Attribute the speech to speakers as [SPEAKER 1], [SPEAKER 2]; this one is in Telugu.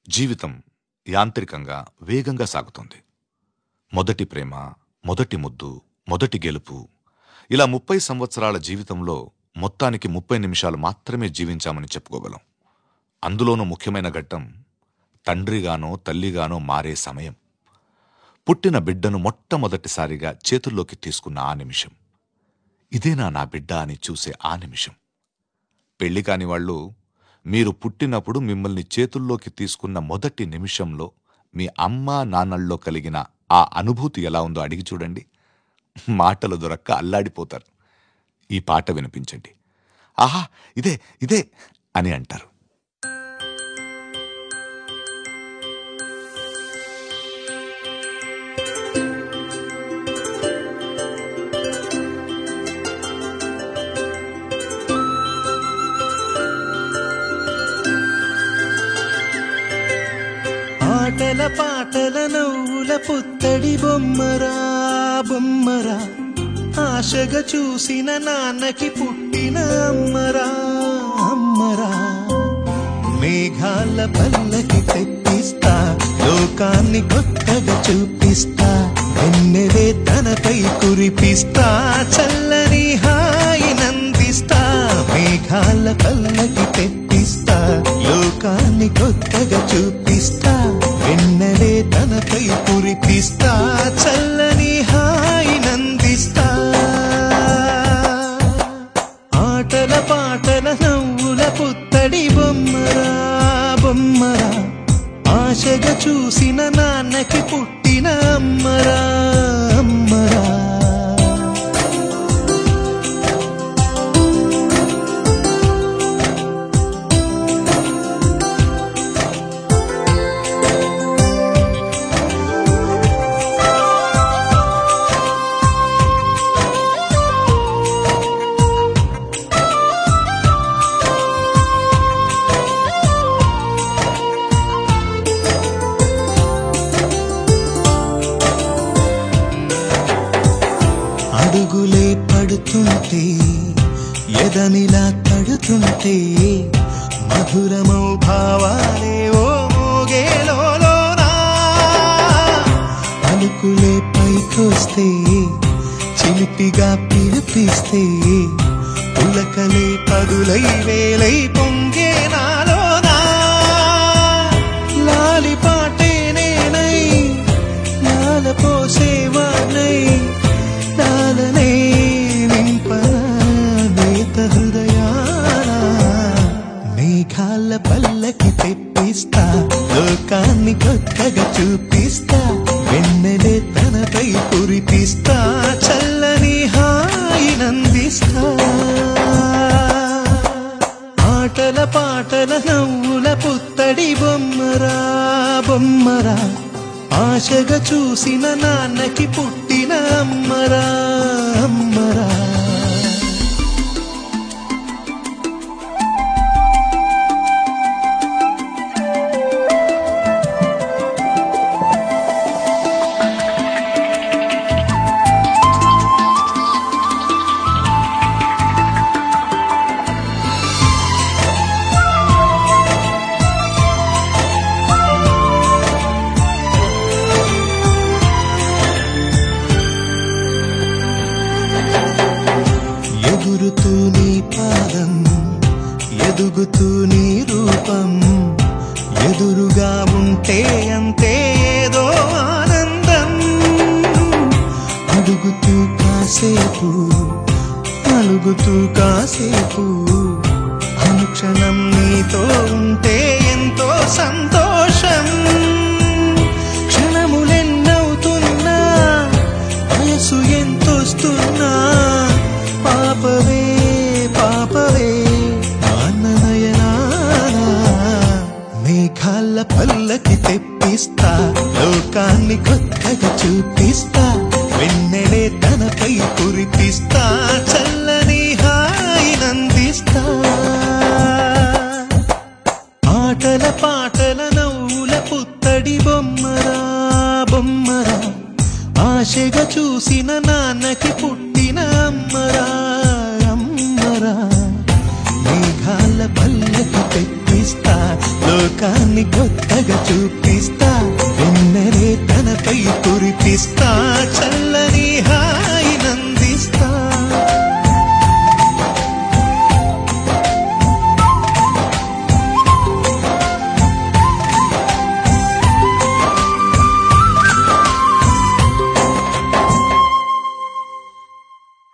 [SPEAKER 1] జీవితం యాంత్రికంగా వేగంగా సాగుతుంది. మొదటి ప్రేమ, మొదటి ముద్దు, మొదటి గెలుపు, ఇలా 30 సంవత్సరాల జీవితంలో మొత్తానికి 30 నిమిషాలు మాత్రమే జీవించామని చెప్పుకోగలం. అందులోనూ ముఖ్యమైన ఘట్టం తండ్రిగానో తల్లిగానో మారే సమయం. పుట్టిన బిడ్డను మొట్టమొదటిసారిగా చేతుల్లోకి తీసుకున్న ఆ నిమిషం. ఇదేనా నా బిడ్డ అని చూసే ఆ నిమిషం. పెళ్లి కాని వాళ్ళు మీరు పుట్టినప్పుడు మిమ్మల్ని చేతుల్లోకి తీసుకున్న మొదటి నిమిషంలో మీ అమ్మా నాన్నల్లో కలిగిన ఆ అనుభూతి ఎలా ఉందో అడిగి చూడండి. మాటలు దొరక్క అల్లాడిపోతారు. ఈ పాట వినిపించండి. ఆహా, ఇదే ఇదే అని అంటారు.
[SPEAKER 2] ఆటల పాటల నవ్వుల పుత్తడి బొమ్మరా బొమ్మరా, ఆశగా చూసిన నాన్నకి పుట్టిన అమ్మరా అమ్మరా. మేఘాల పల్లకి తెప్పిస్తా, లోకాన్ని కొత్తగా చూపిస్తా, వెన్నెలే తనపై కురిపిస్తా, చల్లని హాయి నందిస్తా. మేఘాల పల్లకి తెప్పిస్తా, లోకాన్ని కొత్తగా చూపిస్తా, వెన్నెలే తనపై కురిపిస్తా, చల్లని హాయి నందిస్తా. ఆటల పాటల నవ్వుల పుత్తడి బొమ్మరా బొమ్మరా, ఆశగా చూసిన నాన్నకి పుట్టిన అమ్మరా అమ్మరా. అడుగులే పడుతుంటే, ఎదనిలా తడుతుంటే, మధురమౌ భావాలే ఓ మోగేలోనా. పలుకులే పైకొస్తే, చిలిపిగా పిలిపిస్తే, పులకలే పదులై వేలై పొంగే నాలోనా. లాలి పాటే నేనై, లాల పోసేవానై, లాలనే నింపనేత హృదయాన. మేఘాల పల్లకి తెప్పిస్తా, లోకాన్ని కొత్తగా చూపిస్తా, వెన్నెలే తనపై కురిపిస్తా, చల్లని హాయి నందిస్తా. ఆటల పాటల నవ్వుల పుత్తడి బొమ్మరా బొమ్మరా, ఆశగా చూసిన నాన్నకి పుట్టిన అమ్మరా అమ్మరా. ఎగురుతూ నీ పాదం, ఎదుగుతూ నీ రూపం, ఎదురుగా ఉంటే అంతే ఏదో ఆనందం. అడుగుతూ కాసేపు, అలుగుతూ కాసేపు, అనుక్షణం నీతో ఉంటే ఎంతో సంతోషం. క్షణములెన్నవుతున్నా, వయసు ఎంతొస్తున్నా, పాపవే పాపవే నాన్ననయనానా. మేఘాల పల్లకి తెప్పిస్తా, లోకాన్ని కొత్తగా చూపిస్తా, వెన్నెలే తనపై కురిపిస్తా, చల్లని హాయి నందిస్తా. ఆటల పాటల నవ్వుల పుత్తడి బొమ్మరా బొమ్మరా, ఆశగా చూసిన నాన్నకి పుట్టిన అమ్మరా అమ్మరా. మేఘ మేఘాల పల్లకి తెప్పిస్తా లోకాన్ని కొత్తగా చూపిస్తా వెన్నెలే తనపై కురిపిస్తా